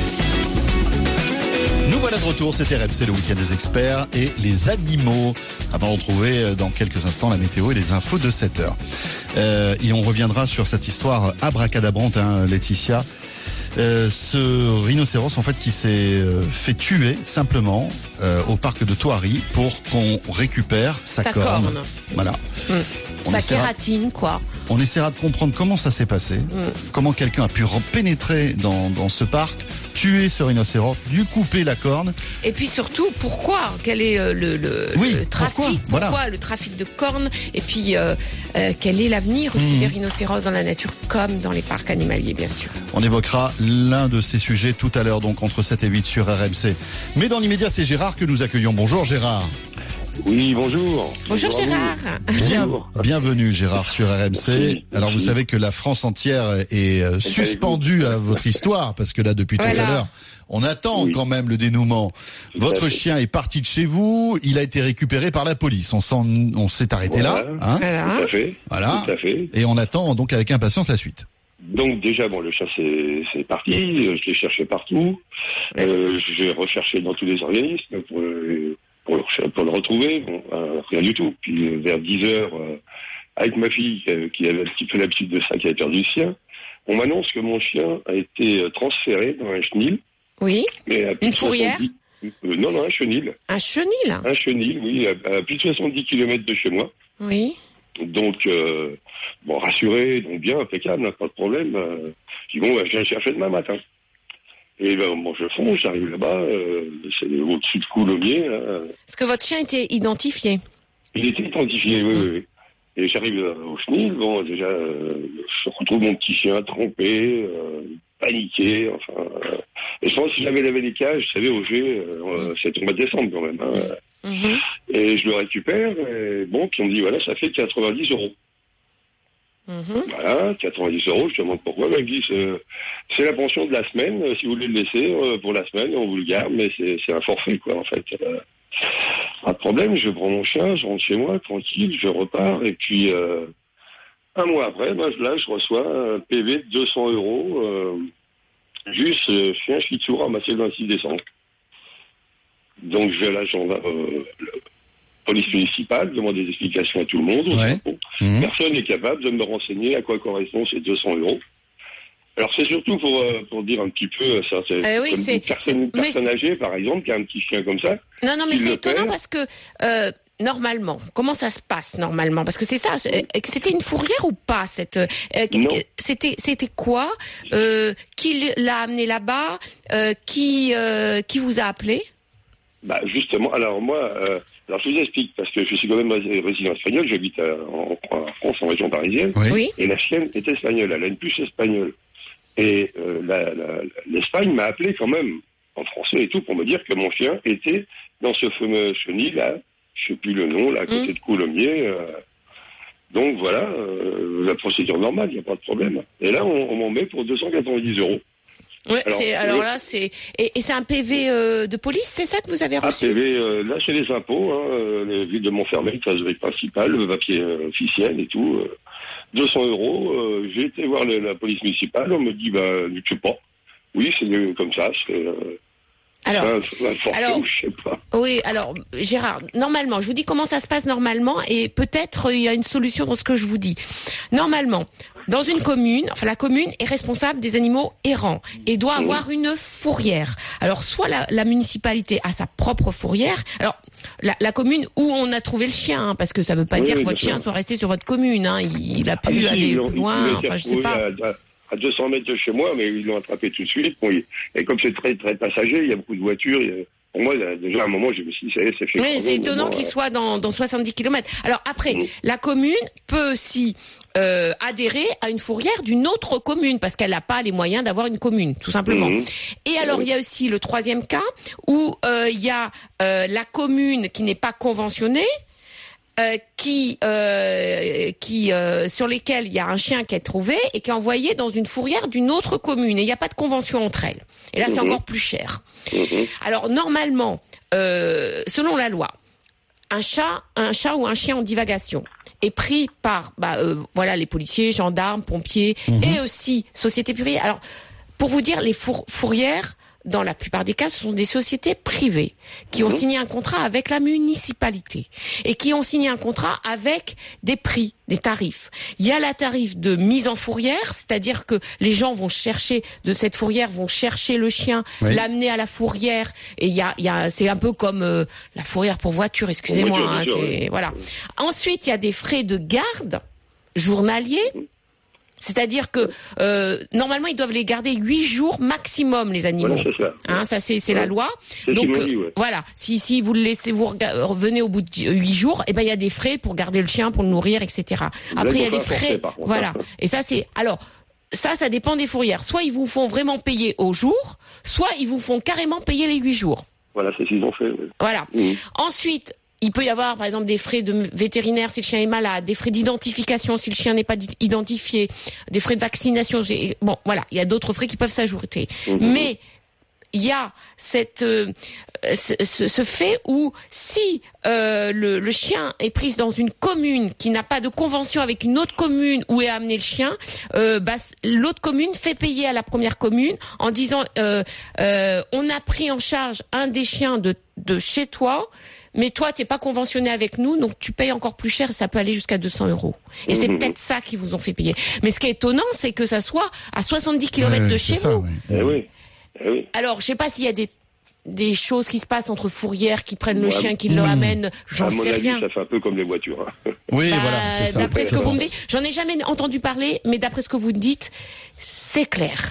Nous voilà de retour, c'était R M C, le week-end des experts et les animaux. Avant de retrouver dans quelques instants la météo et les infos de sept heures. Euh, et on reviendra sur cette histoire abracadabrante, hein, Laetitia. Euh, ce rhinocéros en fait qui s'est euh, fait tuer simplement euh, au parc de Thoiry pour qu'on récupère sa, sa corne. corne. Voilà. Mmh. On sa essaiera, kératine, quoi. On essaiera de comprendre comment ça s'est passé, mmh. comment quelqu'un a pu pénétrer dans, dans ce parc, tuer ce rhinocéros, lui couper la corne. Et puis surtout, pourquoi ? Quel est euh, le, le, oui, le trafic Pourquoi, pourquoi voilà. le trafic de cornes ? Et puis, euh, euh, quel est l'avenir aussi mmh. des rhinocéros dans la nature comme dans les parcs animaliers, bien sûr. On évoquera l'un de ces sujets tout à l'heure, donc entre sept et huit sur R M C. Mais dans l'immédiat, c'est Gérard que nous accueillons. Bonjour Gérard. Oui, bonjour. Bonjour, bonjour Gérard. Bien, bienvenue Gérard sur R M C. Merci, Alors merci. Vous savez que la France entière est euh, suspendue à votre histoire, parce que là depuis voilà. tout à l'heure, on attend oui. quand même le dénouement. Tout votre chien est parti de chez vous, il a été récupéré par la police. On s'en, on s'est arrêté voilà. là. Hein voilà. Tout à fait. Voilà. Tout à fait. Et on attend donc avec impatience la suite. Donc déjà, bon, le chat c'est, c'est parti, je l'ai cherché partout, euh, j'ai recherché dans tous les organismes pour, pour, le, pour le retrouver, bon, euh, rien du tout. Puis vers dix heures, euh, avec ma fille euh, qui avait un petit peu l'habitude de ça, qui avait perdu le sien, on m'annonce que mon chien a été transféré dans un chenil. Oui, mais à une fourrière euh, Non, non, un chenil. Un chenil Un chenil, oui, à, à plus de soixante-dix kilomètres de chez moi. Oui. Donc, euh, bon, rassuré, donc bien, impeccable, pas de problème. Euh, je dis, bon, bah, je viens chercher demain matin. Et ben, bon, je fonce, j'arrive là-bas, euh, c'est au-dessus de Coulommiers. Là. Est-ce que votre chien était identifié ? Il était identifié, oui, oui, oui. Et j'arrive au chenil, bon, déjà, euh, je retrouve mon petit chien trempé, euh, paniqué, enfin... Euh, et je pense que si j'avais lavé les cages, vous savez, au G, euh, c'est au mois de décembre quand même, hein. Mmh. Et je le récupère, et bon, puis on me dit, voilà, ça fait quatre-vingt-dix euros. Mmh. Voilà, quatre-vingt-dix euros, je demande pourquoi, ben, il me dit, c'est, c'est la pension de la semaine, si vous voulez le laisser euh, pour la semaine, on vous le garde, mais c'est, c'est un forfait, quoi, en fait. Euh, pas de problème, je prends mon chien, je rentre chez moi, tranquille, je repars, et puis, euh, un mois après, ben, là, je reçois un P V de deux cents euros, euh, juste, euh, je suis un shih tzu ramassé le vingt-six décembre. Donc je vais à la euh, police municipale, demander des explications à tout le monde. Ouais. Mmh. Personne n'est capable de me renseigner à quoi correspond ces deux cents euros. Alors c'est surtout pour, euh, pour dire un petit peu, ça, c'est, euh, oui, comme c'est, une personne, une personne âgée par exemple, qui a un petit chien comme ça. Non, non, mais c'est étonnant perd. parce que... Euh... Normalement, comment ça se passe normalement ? Parce que c'est ça, c'était une fourrière ou pas cette euh, C'était c'était quoi euh, Qui l'a amené là-bas euh, Qui euh, qui vous a appelé ? Bah justement, alors moi, euh, alors je vous explique parce que je suis quand même résident espagnol, j'habite à, en, en France, en région parisienne, oui. Et la chienne est espagnole, elle a une puce espagnole. Et euh, la, la, l'Espagne m'a appelé quand même en français et tout pour me dire que mon chien était dans ce fameux chenil là. Je sais plus le nom, là, à côté mmh. de Coulommiers. Euh, donc voilà, euh, la procédure normale, il n'y a pas de problème. Et là, on, on m'en met pour deux cent quatre-vingt-dix euros. Ouais, alors, c'est, alors là, c'est et, et c'est un P V euh, de police, c'est ça que vous avez reçu? Un P V, euh, là, chez les impôts, hein, euh, la ville de Montfermeil, trésorier principal, le papier euh, officiel et tout, euh, deux cents euros. Euh, j'ai été voir le, la police municipale, on me dit, bah, je sais pas. Oui, c'est euh, comme ça, c'est... Euh, Alors, un, un forfait, alors, je sais pas. Oui, alors Gérard, normalement, je vous dis comment ça se passe normalement et peut-être il y a une solution dans ce que je vous dis. Normalement, dans une commune, enfin la commune est responsable des animaux errants et doit avoir une fourrière. Alors soit la, la municipalité a sa propre fourrière. Alors la, la commune où on a trouvé le chien, hein, parce que ça ne veut pas oui, dire oui, que votre chien soit resté sur votre commune. Hein, il, il a pu ah, si, aller ils plus loin. ils Enfin, je sais pas. À, à deux cents mètres de chez moi, mais ils l'ont attrapé tout de suite. Bon, il, et comme c'est très très passager, il y a beaucoup de voitures. Il y a, pour moi, déjà, à un moment, je me suis dit, c'est, c'est fait. Oui, c'est étonnant bon, qu'il euh... soit dans, dans soixante-dix kilomètres. Alors après, mmh. la commune peut aussi euh, adhérer à une fourrière d'une autre commune, parce qu'elle n'a pas les moyens d'avoir une commune, tout simplement. Mmh. Et alors, il y a aussi le troisième cas, où euh, il y a euh, la commune qui n'est pas conventionnée, Euh, qui, euh, qui, euh, sur lesquels il y a un chien qui est trouvé et qui est envoyé dans une fourrière d'une autre commune. Et il n'y a pas de convention entre elles. Et là, mmh. c'est encore plus cher. Mmh. Alors, normalement, euh, selon la loi, un chat, un chat ou un chien en divagation est pris par, bah, euh, voilà, les policiers, gendarmes, pompiers mmh. et aussi sociétés privées. Alors, pour vous dire, les four- fourrières, dans la plupart des cas, ce sont des sociétés privées qui ont mmh. signé un contrat avec la municipalité et qui ont signé un contrat avec des prix, des tarifs. Il y a la tarif de mise en fourrière, c'est-à-dire que les gens vont chercher de cette fourrière, vont chercher le chien, oui. l'amener à la fourrière. Et il y a, il y a, c'est un peu comme euh, la fourrière pour voiture, excusez-moi. Voiture, hein, sûr, c'est, oui. Voilà. Ensuite, il y a des frais de garde journaliers. C'est-à-dire que euh, normalement ils doivent les garder huit jours maximum, les animaux. Voilà, c'est ça. Hein, ça c'est, c'est ouais. la loi. C'est donc dit, ouais. voilà, si si vous le laissez, vous revenez au bout de huit jours, et eh ben il y a des frais pour garder le chien, pour le nourrir, et cetera. Après il y a des frais, forcé, voilà. Et ça c'est alors. Ça, ça dépend des fourrières. Soit ils vous font vraiment payer au jour, soit ils vous font carrément payer les huit jours. Voilà, c'est ce qu'ils ont fait. Oui. Voilà. Mmh. Ensuite, il peut y avoir, par exemple, des frais de vétérinaire si le chien est malade, des frais d'identification si le chien n'est pas identifié, des frais de vaccination. Bon, voilà, il y a d'autres frais qui peuvent s'ajouter. Mmh. Mais il y a cette, euh, ce, ce fait où si euh, le, le chien est pris dans une commune qui n'a pas de convention avec une autre commune où est amené le chien, euh, bah, l'autre commune fait payer à la première commune en disant euh, euh, on a pris en charge un des chiens de, de chez toi, mais toi, tu n'es pas conventionné avec nous, donc tu payes encore plus cher et ça peut aller jusqu'à deux cents euros. Et mmh. c'est peut-être ça qu'ils vous ont fait payer. Mais ce qui est étonnant, c'est que ça soit à soixante-dix kilomètres ouais, de chez ça, vous. Oui. Eh oui. Eh oui. Alors, je sais pas s'il y a des des choses qui se passent entre fourrières qui prennent le ouais, chien, qui mmh. le ramènent, j'en sais avis, rien. Ça fait un peu comme les voitures. Hein. Oui, bah, voilà, c'est ça. D'après ce que vous me dites, j'en ai jamais entendu parler, mais d'après ce que vous me dites, c'est clair.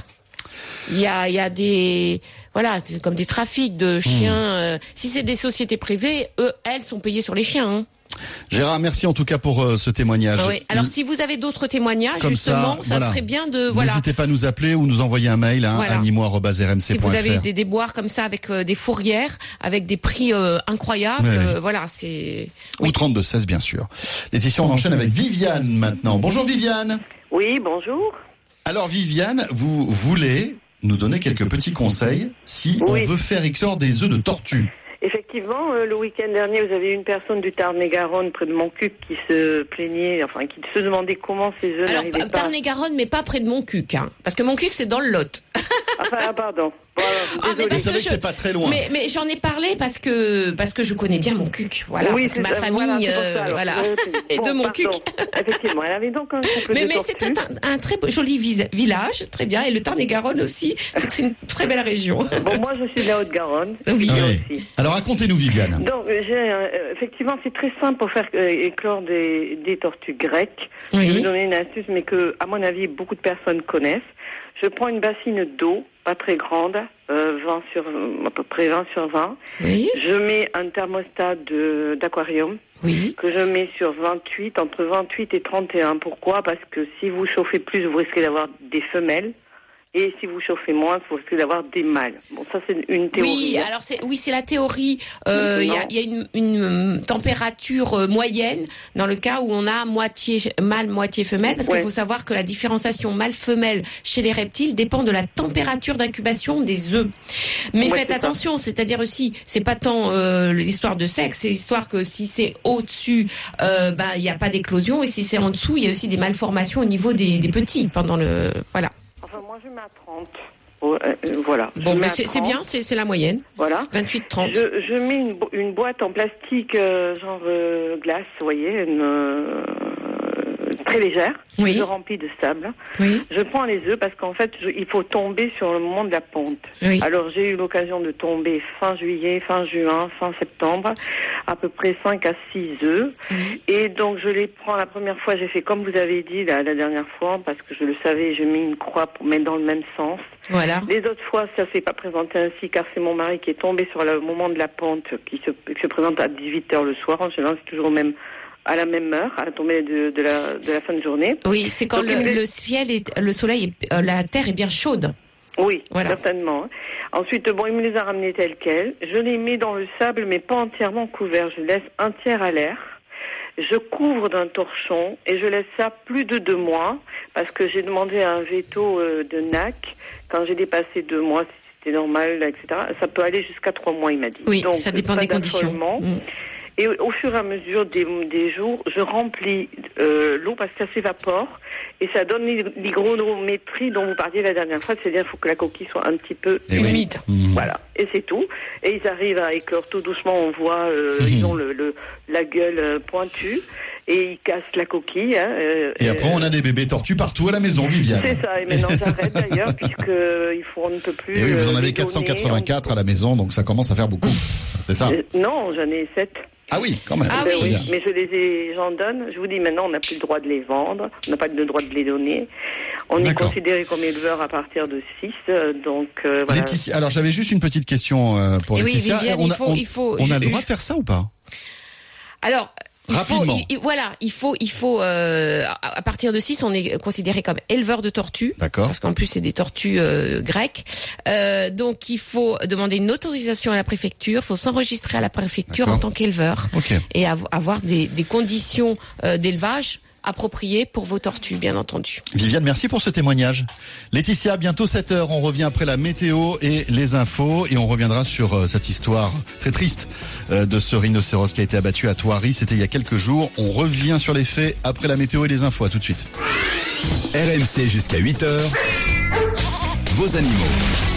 Il y a, il y a des, voilà, c'est comme des trafics de chiens. Mmh. Euh, si c'est des sociétés privées, eux, elles sont payées sur les chiens. Hein. Gérard, merci en tout cas pour euh, ce témoignage. Oui. Alors, si vous avez d'autres témoignages, comme justement, ça, ça voilà. serait bien de, voilà. N'hésitez pas à nous appeler ou nous envoyer un mail, hein, voilà. animaux arobase r m c point f r. Si vous avez des déboires comme ça avec euh, des fourrières, avec des prix euh, incroyables, oui, oui. Euh, voilà, c'est. Oui. Ou trente-deux seize, bien sûr. Laetitia, on enchaîne avec Viviane maintenant. Bonjour Viviane. Oui, bonjour. Alors Viviane, vous voulez nous donner quelques petits conseils si oui. on veut faire éclore des œufs de tortue. Effectivement, euh, le week-end dernier, vous avez une personne du Tarn-et-Garonne près de Montcuq qui se plaignait, enfin qui se demandait comment ces œufs Alors, n'arrivaient pas. Tarn-et-Garonne, mais pas près de Montcuq, hein, parce que Montcuq c'est dans le Lot. Enfin, ah, pardon. Voilà, ah, mais vous savez que, que je... c'est pas très loin. Mais, mais j'en ai parlé parce que parce que je connais bien Montcuq, voilà, oui, parce que ma ça, famille, voilà, euh, ça, voilà, est bon, de Montcuq. Effectivement, elle avait donc un couple mais, de mais tortues. c'est un, un très beau, joli vis- village, très bien, et le Tarn-et-Garonne aussi, c'est une très belle région. Bon, moi je suis de la Haute-Garonne. Oui, oui. Aussi. Alors racontez-nous Viviane. Donc, j'ai, euh, effectivement, c'est très simple pour faire euh, éclore des, des tortues grecques. Oui. Je vais vous donner une astuce, mais que, à mon avis, beaucoup de personnes connaissent. Je prends une bassine d'eau, pas très grande, euh, vingt sur, à peu près vingt sur vingt. Oui. Je mets un thermostat de, d'aquarium. Oui. Que je mets sur vingt-huit, entre vingt-huit et trente et un. Pourquoi ? Parce que si vous chauffez plus, vous risquez d'avoir des femelles. Et si vous chauffez moins, vous risquez d'avoir des mâles. Bon, ça c'est une théorie. Oui, hein. alors c'est oui, c'est la théorie. Euh, Il y a, y a une, une température euh, moyenne dans le cas où on a moitié mâle, moitié femelle, parce Ouais. qu'il faut savoir que la différenciation mâle-femelle chez les reptiles dépend de la température d'incubation des œufs. Mais Ouais, faites c'est ça. attention, c'est-à-dire aussi, c'est pas tant euh, l'histoire de sexe, c'est l'histoire que si c'est au-dessus, euh, ben il n'y a pas d'éclosion, et si c'est en dessous, il y a aussi des malformations au niveau des, des petits pendant le voilà. Enfin, moi je mets à trente. Oh, euh, euh, voilà. Je Bon, mets mais à c'est c'est trente. bien, c'est c'est la moyenne. Voilà. vingt-huit trente. Je, je mets une, bo- une boîte en plastique, euh, genre euh, glace, vous voyez, une, euh, très légère. Oui. Je remplis de sable. Oui. Je prends les œufs parce qu'en fait, je- il faut tomber sur le moment de la ponte. Oui. Alors, j'ai eu l'occasion de tomber fin juillet, fin juin, fin septembre, à peu près cinq à six œufs. Oui. Et donc, je les prends la première fois, j'ai fait comme vous avez dit la, la dernière fois, parce que je le savais, j'ai mis une croix pour mettre dans le même sens. Voilà. Les autres fois, ça s'est pas présenté ainsi, car c'est mon mari qui est tombé sur le moment de la pente, qui se, qui se présente à dix-huit heures le soir. En général, c'est toujours au même, à la même heure, à la tombée de, de, la, de la fin de journée. Oui, c'est quand Donc, le, il me laisse- le ciel est, le soleil, est, euh, la terre est bien chaude. Oui, Voilà. certainement. Ensuite, bon, il me les a ramenés tels quels. Je les mets dans le sable, mais pas entièrement couverts. Je laisse un tiers à l'air. Je couvre d'un torchon et je laisse ça plus de deux mois parce que j'ai demandé un veto euh, de N A C. Quand j'ai dépassé deux mois, si c'était normal, et cetera. Ça peut aller jusqu'à trois mois, il m'a dit. Oui, Donc, ça dépend pas des conditions. d'affolement. Mm. Et au fur et à mesure des, des jours, je remplis euh, l'eau parce que ça s'évapore et ça donne l'hygrométrie dont vous parliez la dernière fois, c'est-à-dire qu'il faut que la coquille soit un petit peu Eh oui. Humide. Mmh. voilà, et c'est tout. Et ils arrivent à éclore tout doucement, on voit, euh, Mhm. ils ont le, le, la gueule euh, pointue et ils cassent la coquille. Hein, euh, Et après, on a des bébés tortues partout à la maison, Viviane. C'est ça, et maintenant j'arrête d'ailleurs, puisqu'il faut, on ne peut plus... Et oui, vous en euh, avez les quatre cent donner, quatre-vingt-quatre à la maison, donc ça commence à faire beaucoup. C'est ça? on- Euh, non, j'en ai sept. Ah oui, quand même. Ah Ben oui. oui, mais je les ai, j'en donne. Je vous dis maintenant, on n'a plus le droit de les vendre, on n'a pas le droit de les donner. On est D'accord. considéré comme éleveur à partir de six, euh, donc euh, voilà. Laetitia, alors j'avais juste une petite question euh, pour Et oui, Laetitia. Viviane, on il a, faut- on, il faut- on a je- le droit je- de faire ça ou pas? Alors, il faut, Rapidement. il- il- voilà, il faut, il faut, euh, à à partir de six, on est considéré comme éleveur de tortues. D'accord. Parce qu'en plus, c'est des tortues euh, grecques. Euh, donc, il faut demander une autorisation à la préfecture. Il faut s'enregistrer à la préfecture D'accord. en tant qu'éleveur Ok. et av- avoir des, des conditions euh, d'élevage appropriées pour vos tortues, bien entendu. Viviane, merci pour ce témoignage. Laetitia, bientôt sept heures, on revient après la météo et les infos et on reviendra sur euh, cette histoire très triste euh, de ce rhinocéros qui a été abattu à Thoiry. C'était il y a quelques jours. On revient sur les faits après la météo et les infos. À tout de suite. R M C jusqu'à huit heures. Vos animaux.